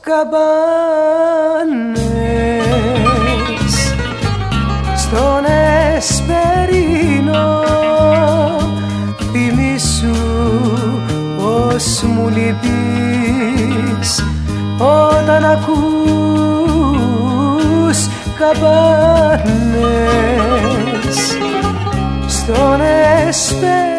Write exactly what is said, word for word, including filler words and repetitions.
καμπάνες στον Εσπερίνο. Θυμήσου πως μου λείπεις όταν ακούς καμπάνες στον Εσπερίνο.